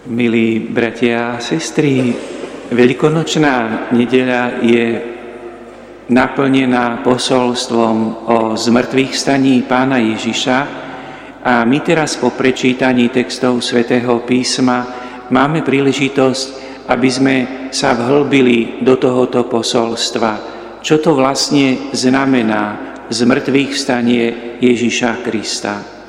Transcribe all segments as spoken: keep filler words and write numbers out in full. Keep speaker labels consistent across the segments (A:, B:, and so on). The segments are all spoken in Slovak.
A: Milí bratia a sestry, veľkonočná nedeľa je naplnená posolstvom o zmŕtvychvstaní Pána Ježiša a my teraz po prečítaní textov Svätého písma máme príležitosť, aby sme sa vhlbili do tohoto posolstva. Čo to vlastne znamená zmŕtvychvstanie Ježiša Krista?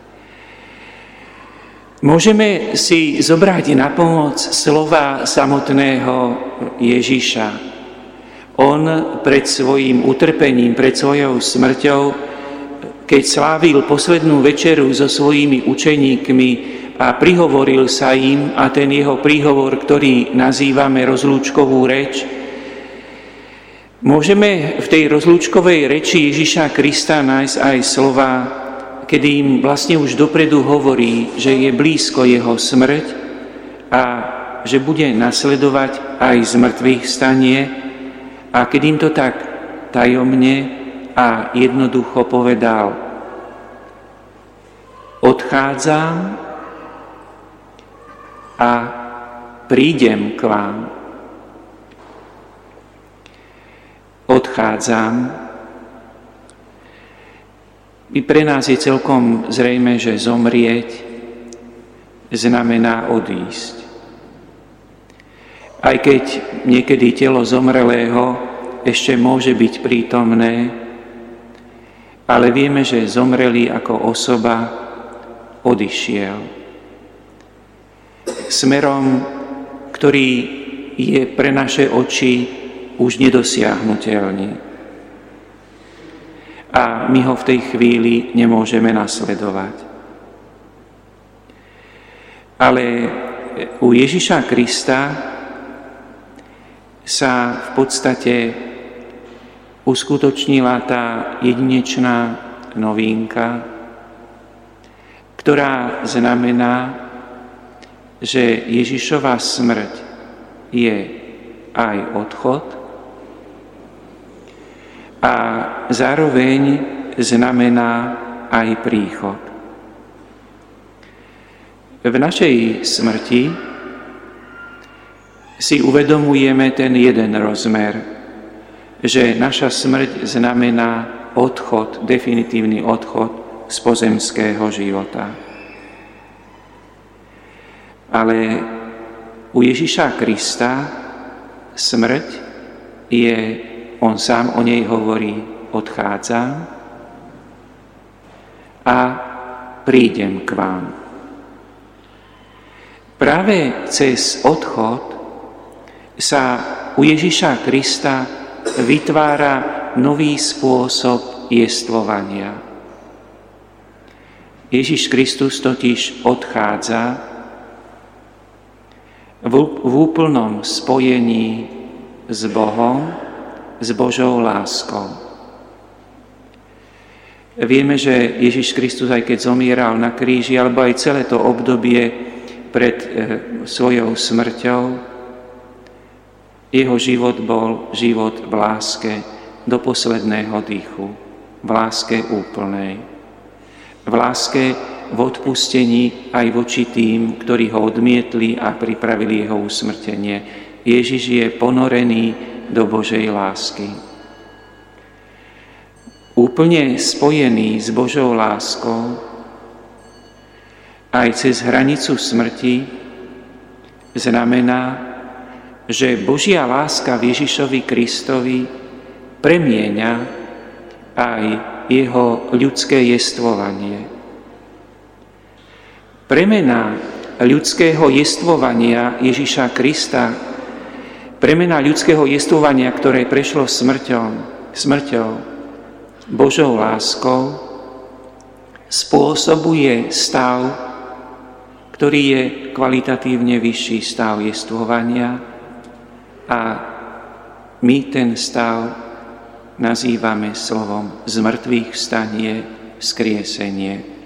A: Môžeme si zobrať na pomoc slova samotného Ježiša. On pred svojím utrpením, pred svojou smrťou, keď slávil poslednú večeru so svojimi učeníkmi a prihovoril sa im, a ten jeho príhovor, ktorý nazývame rozlúčkovú reč, môžeme v tej rozlúčkovej reči Ježiša Krista nájsť aj slova, kedy im vlastne už dopredu hovorí, že je blízko jeho smrť a že bude nasledovať aj zmŕtvychvstanie, a keď im to tak tajomne a jednoducho povedal: odchádzam a prídem k vám. Odchádzam. I pre nás je celkom zrejme, že zomrieť znamená odísť. Aj keď niekedy telo zomrelého ešte môže byť prítomné, ale vieme, že zomrelý ako osoba odišiel smerom, ktorý je pre naše oči už nedosiahnuteľný. A my ho v tej chvíli nemôžeme nasledovať. Ale u Ježiša Krista sa v podstate uskutočnila tá jedinečná novinka, ktorá znamená, že Ježišova smrť je aj odchod a zároveň znamená aj príchod. V našej smrti si uvedomujeme ten jeden rozmer, že naša smrť znamená odchod, definitívny odchod z pozemského života. Ale u Ježiša Krista smrť je, on sám o nej hovorí, odchádzam a prídem k vám. Práve cez odchod sa u Ježiša Krista vytvára nový spôsob jestvovania. Ježiš Kristus totiž odchádza v úplnom spojení s Bohom, s Božou láskou. Vieme, že Ježiš Kristus, aj keď zomieral na kríži, alebo aj celé to obdobie pred e, svojou smrťou, jeho život bol život v láske do posledného dýchu, v láske úplnej, v láske v odpustení aj voči tým, ktorí ho odmietli a pripravili jeho usmrtenie. Ježiš je ponorený do Božej lásky. Úplne spojený s Božou láskou aj cez hranicu smrti znamená, že Božia láska v Ježišovi Kristovi premieňa aj jeho ľudské jestvovanie. Premena ľudského jestvovania Ježiša Krista, premena ľudského jestvovania, ktoré prešlo smrťou, smrťou, Božou láskou, spôsobuje stav, ktorý je kvalitatívne vyšší stav jestvovania, a my ten stav nazývame slovom zmŕtvychvstanie, vzkriesenie.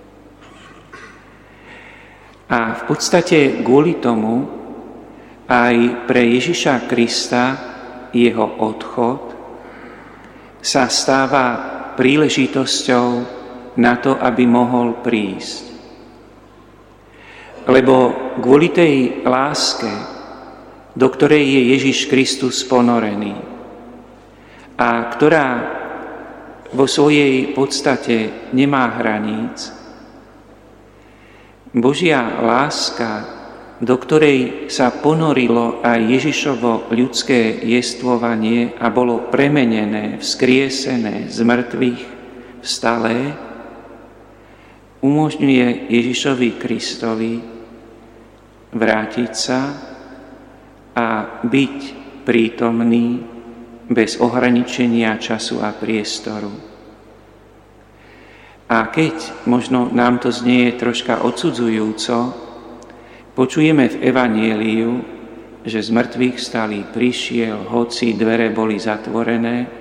A: A v podstate kvôli tomu aj pre Ježiša Krista jeho odchod sa stáva príležitosťou na to, aby mohol prísť. lebo kvôli tej láske, do ktorej je Ježiš Kristus ponorený a ktorá vo svojej podstate nemá hraníc, Božia láska, do ktorej sa ponorilo aj Ježišovo ľudské jestvovanie a bolo premenené, vzkriesené z mŕtvych vstalé, umožňuje Ježišovi Kristovi vrátiť sa a byť prítomný bez ohraničenia času a priestoru. A keď možno nám to znie troška odsudzujúco, počujeme v Evanjeliu, že z mŕtvych vstalý prišiel, hoci dvere boli zatvorené.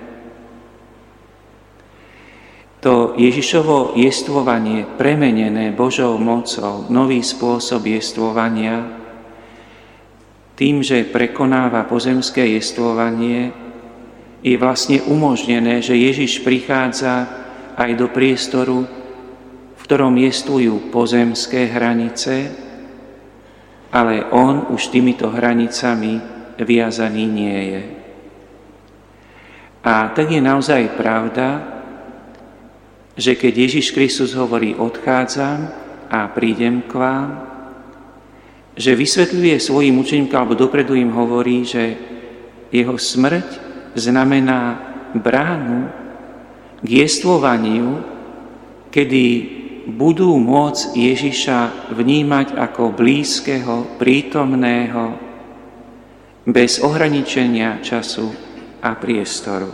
A: To Ježišovo jestvovanie, premenené Božou mocou, nový spôsob jestvovania, tým, že prekonáva pozemské jestvovanie, je vlastne umožnené, že Ježiš prichádza aj do priestoru, v ktorom jestvujú pozemské hranice, ale on už týmito hranicami viazaný nie je. A tak je naozaj pravda, že keď Ježiš Kristus hovorí odchádzam a prídem k vám, že vysvetľuje svojim učeníkom, alebo dopredu im hovorí, že jeho smrť znamená bránu k jestvovaniu, kedy budú môcť Ježiša vnímať ako blízkeho, prítomného, bez ohraničenia času a priestoru.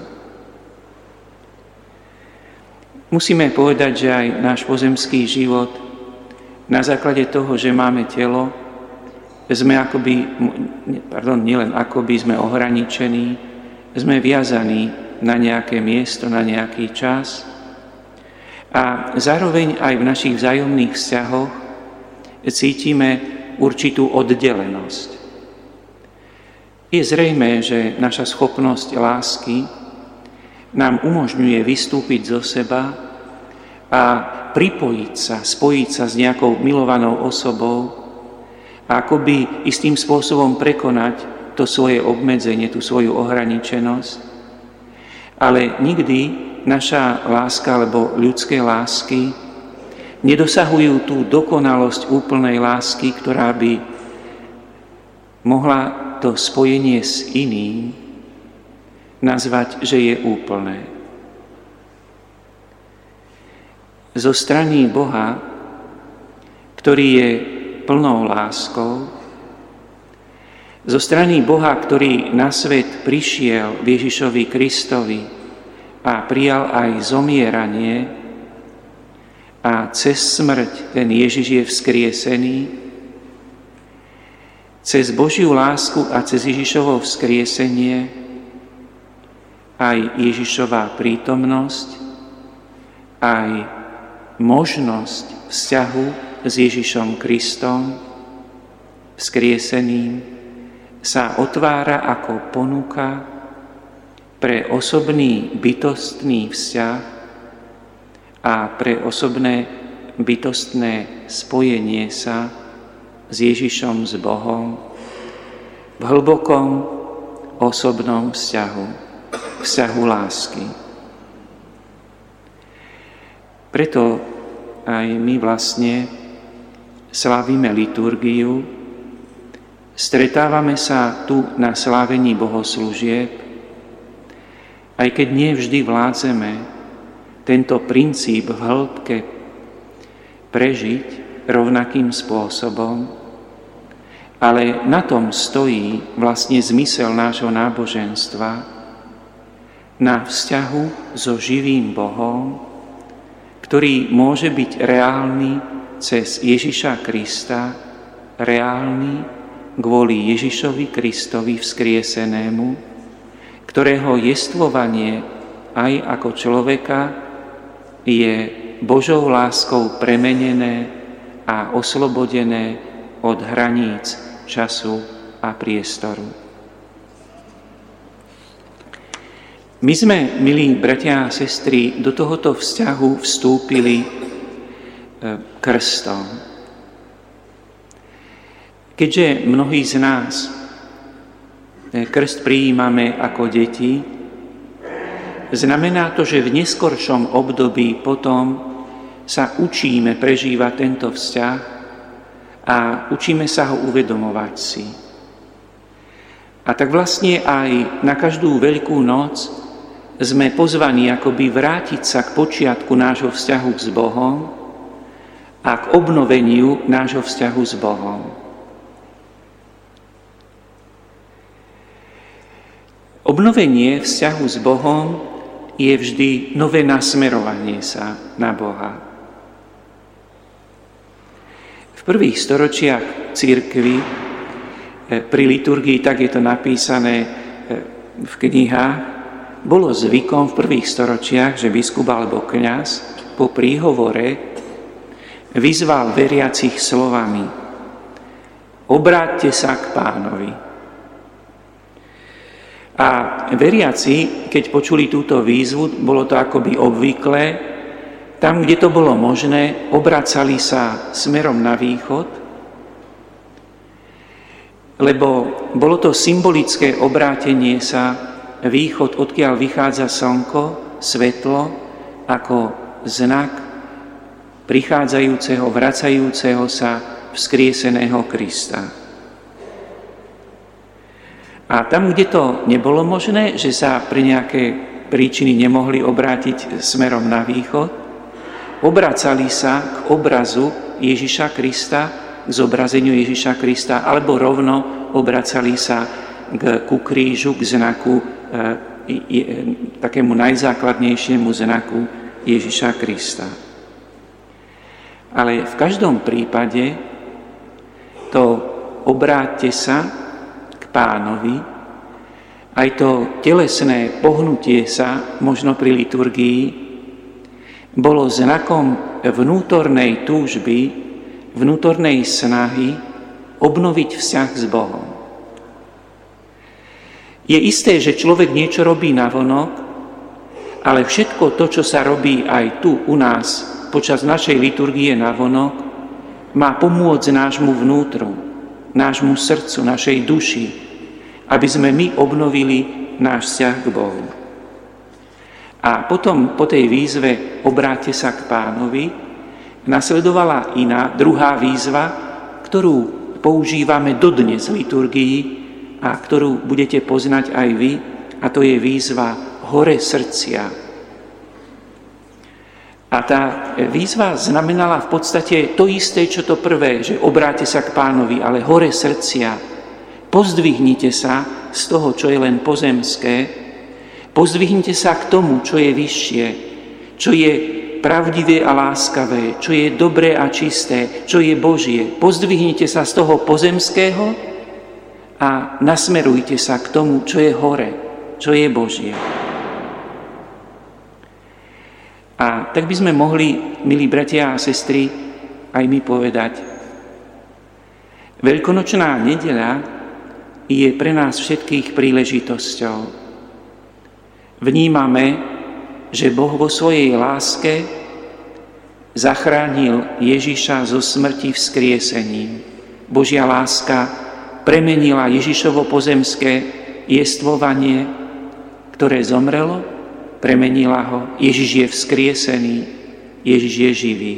A: Musíme povedať, že aj náš pozemský život, na základe toho, že máme telo, sme akoby, pardon, nielen akoby sme ohraničení, sme viazaní na nejaké miesto, na nejaký čas, a zároveň aj v našich vzájomných vzťahoch cítime určitú oddelenosť. Je zrejmé, že naša schopnosť lásky nám umožňuje vystúpiť zo seba a pripojiť sa, spojiť sa s nejakou milovanou osobou a akoby istým spôsobom prekonať to svoje obmedzenie, tú svoju ohraničenosť. Ale nikdy naša láska alebo ľudské lásky nedosahujú tú dokonalosť úplnej lásky, ktorá by mohla to spojenie s iným nazvať, že je úplné. Zo strany Boha, ktorý je plnou láskou, zo strany Boha, ktorý na svet prišiel v Ježišovi Kristovi a prijal aj zomieranie a cez smrť ten Ježiš je vzkriesený, cez Božiu lásku a cez Ježišovo vzkriesenie aj Ježišová prítomnosť, aj možnosť vzťahu s Ježišom Kristom, vzkrieseným, sa otvára ako ponuka pre osobný bytostný vzťah a pre osobné bytostné spojenie sa s Ježišom, s Bohom v hlbokom osobnom vzťahu, vzťahu lásky. Preto aj my vlastne slávime liturgiu, stretávame sa tu na slávení bohoslúžieb, aj keď nie vždy vládzeme tento princíp v hĺbke prežiť rovnakým spôsobom, ale na tom stojí vlastne zmysel nášho náboženstva, na vzťahu so živým Bohom, ktorý môže byť reálny cez Ježiša Krista, reálny kvôli Ježišovi Kristovi vzkriesenému, ktorého jestvovanie aj ako človeka je Božou láskou premenené a oslobodené od hraníc času a priestoru. My sme, milí bratia a sestry, do tohoto vzťahu vstúpili krstom. Keďže mnohí z nás krst prijímame ako deti, znamená to, že v neskoršom období potom sa učíme prežívať tento vzťah a učíme sa ho uvedomovať si. A tak vlastne aj na každú Veľkú noc sme pozvaní akoby vrátiť sa k počiatku nášho vzťahu s Bohom a k obnoveniu nášho vzťahu s Bohom. Obnovenie vzťahu s Bohom je vždy nové nasmerovanie sa na Boha. V prvých storočiach cirkvi pri liturgii, tak je to napísané v knihách, bolo zvykom v prvých storočiach, že biskup alebo kňaz po príhovore vyzval veriacich slovami: obráťte sa k Pánovi. A veriaci, keď počuli túto výzvu, bolo to akoby obvyklé, tam, kde to bolo možné, obracali sa smerom na východ, lebo bolo to symbolické obrátenie sa východ, odkiaľ vychádza slnko, svetlo, ako znak prichádzajúceho, vracajúceho sa vzkrieseného Krista. A tam, kde to nebolo možné, že sa pre nejaké príčiny nemohli obrátiť smerom na východ, obracali sa k obrazu Ježiša Krista, k zobrazeniu Ježiša Krista, alebo rovno obracali sa k, ku krížu, k znaku, e, e, takému najzákladnejšiemu znaku Ježiša Krista. Ale v každom prípade to obráťte sa Pánovi, aj to telesné pohnutie sa, možno pri liturgii, bolo znakom vnútornej túžby, vnútornej snahy obnoviť vzťah s Bohom. Je isté, že človek niečo robí navonok, ale všetko to, čo sa robí aj tu u nás počas našej liturgie navonok, má pomôcť nášmu vnútru, nášmu srdcu, našej duši, aby sme my obnovili náš vzťah k Bohu. A potom po tej výzve obráťte sa k Pánovi nasledovala iná, druhá výzva, ktorú používame dodnes v liturgii a ktorú budete poznať aj vy, a to je výzva hore srdcia. A tá výzva znamenala v podstate to isté, čo to prvé, že obráťte sa k Pánovi, ale hore srdcia. Pozdvihnite sa z toho, čo je len pozemské, pozdvihnite sa k tomu, čo je vyššie, čo je pravdivé a láskavé, čo je dobré a čisté, čo je Božie. Pozdvihnite sa z toho pozemského a nasmerujte sa k tomu, čo je hore, čo je Božie. A tak by sme mohli, milí bratia a sestry, aj my povedať: Veľkonočná nedeľa je pre nás všetkých príležitosťou. Vnímame, že Boh vo svojej láske zachránil Ježiša zo smrti vzkriesením. Božia láska premenila Ježišovo pozemské jestvovanie, ktoré zomrelo, premenila ho. Ježiš je vzkriesený, Ježiš je živý.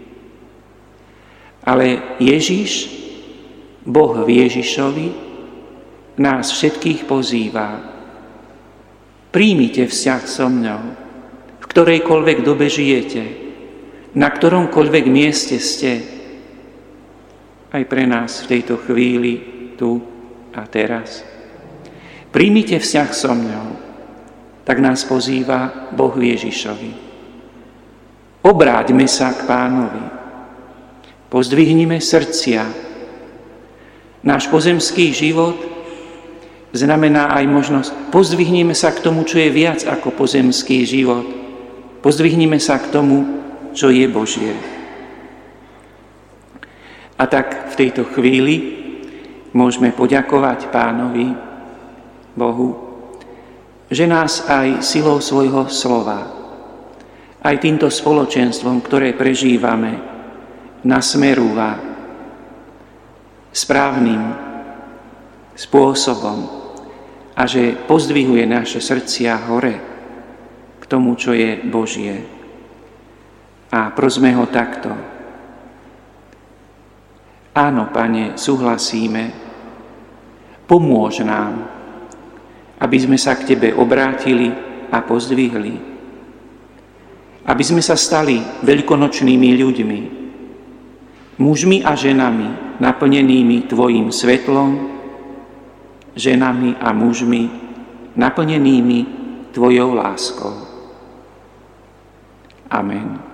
A: Ale Ježiš, Boh v Ježišovi, nás všetkých pozýva: príjmite vzťah so mňou, v ktorejkoľvek dobe žijete, na ktoromkoľvek mieste ste. Aj pre nás v tejto chvíli, tu a teraz. Príjmite vzťah so mňou, tak nás pozýva Boh Ježišovi. Obráťme sa k Pánovi, pozdvihnime srdcia. Náš pozemský život znamená aj možnosť, pozdvihnime sa k tomu, čo je viac ako pozemský život. Pozdvihnime sa k tomu, čo je Božie. A tak v tejto chvíli môžeme poďakovať Pánovi, Bohu, že nás aj silou svojho slova, aj týmto spoločenstvom, ktoré prežívame, nasmerúva správnym spôsobom a že pozdvihuje naše srdcia hore k tomu, čo je Božie. A prosme ho takto. Áno, Pane, súhlasíme, pomôž nám, aby sme sa k Tebe obrátili a pozdvihli, aby sme sa stali veľkonočnými ľuďmi, mužmi a ženami naplnenými Tvojim svetlom, ženami a mužmi naplnenými Tvojou láskou. Amen.